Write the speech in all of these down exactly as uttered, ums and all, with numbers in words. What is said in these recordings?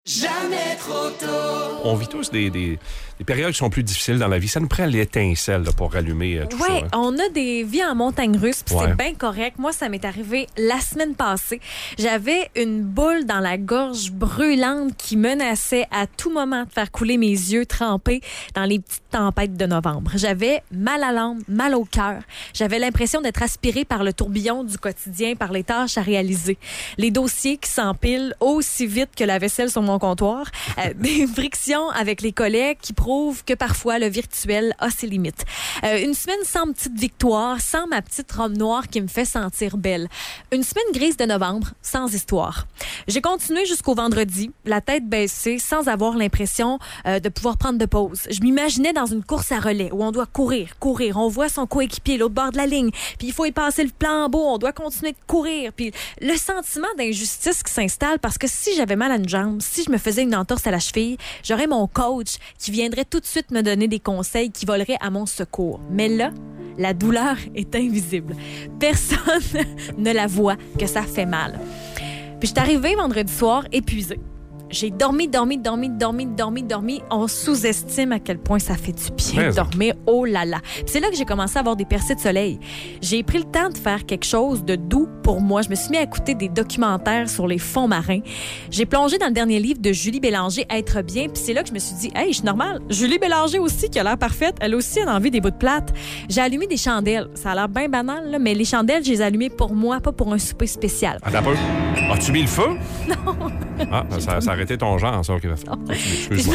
Jamais trop tôt. On vit tous des, des, des périodes qui sont plus difficiles dans la vie. Ça nous prend l'étincelle là, pour rallumer euh, tout ouais, ça. Ouais, hein. On a des vies en montagne russe, puis Ouais. c'est bien correct. Moi, ça m'est arrivé la semaine passée. J'avais une boule dans la gorge brûlante qui menaçait à tout moment de faire couler mes yeux trempés dans les petites tempêtes de novembre. J'avais mal à l'âme, mal au cœur. J'avais l'impression d'être aspirée par le tourbillon du quotidien, par les tâches à réaliser. Les dossiers qui s'empilent aussi vite que la vaisselle sur mon comptoir. Euh, des frictions avec les collègues qui prouvent que parfois le virtuel a ses limites. Euh, une semaine sans petite victoire, sans ma petite robe noire qui me fait sentir belle. Une semaine grise de novembre, sans histoire. J'ai continué jusqu'au vendredi, la tête baissée, sans avoir l'impression euh, de pouvoir prendre de pause. Je m'imaginais dans une course à relais où on doit courir, courir. On voit son coéquipier l'autre bord de la ligne, puis il faut y passer le flambeau, on doit continuer de courir. Puis le sentiment d'injustice qui s'installe parce que si j'avais mal à une jambe, si je me faisais une entorse à la cheville, j'aurais mon coach qui viendrait tout de suite me donner des conseils qui voleraient à mon secours. Mais là, la douleur est invisible. Personne ne la voit que ça fait mal. Puis je suis arrivée vendredi soir épuisée. J'ai dormi, dormi, dormi, dormi, dormi, dormi. On sous-estime à quel point ça fait du bien de dormir. Oh là là. Puis c'est là que j'ai commencé à avoir des percées de soleil. J'ai pris le temps de faire quelque chose de doux pour moi. Je me suis mis à écouter des documentaires sur les fonds marins. J'ai plongé dans le dernier livre de Julie Bélanger, Être bien. Puis c'est là que je me suis dit, hey, je suis normale. Julie Bélanger aussi, qui a l'air parfaite. Elle aussi, elle a envie des bouts de plate. J'ai allumé des chandelles. Ça a l'air bien banal, là, mais les chandelles, je les ai allumées pour moi, pas pour un souper spécial. Attends un peu. As-tu mis le feu? Non. Ah, ça, ça a arrêté ton genre, ça. Okay. Excuse-moi.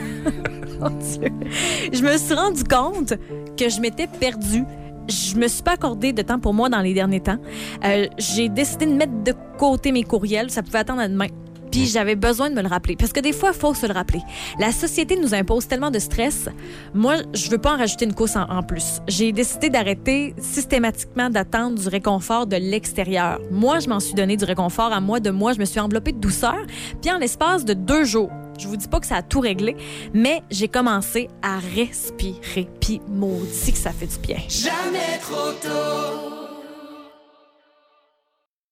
Mon Dieu. Je me suis rendu compte que je m'étais perdue. Je me suis pas accordé de temps pour moi dans les derniers temps. Euh, j'ai décidé de mettre de côté mes courriels. Ça pouvait attendre à demain. Puis j'avais besoin de me le rappeler. Parce que des fois, il faut se le rappeler. La société nous impose tellement de stress. Moi, je veux pas en rajouter une couche en, en plus. J'ai décidé d'arrêter systématiquement d'attendre du réconfort de l'extérieur. Moi, je m'en suis donné du réconfort à moi de moi. Je me suis enveloppée de douceur. Puis en l'espace de deux jours, je vous dis pas que ça a tout réglé, mais j'ai commencé à respirer. Puis maudit que ça fait du bien. Jamais trop tôt.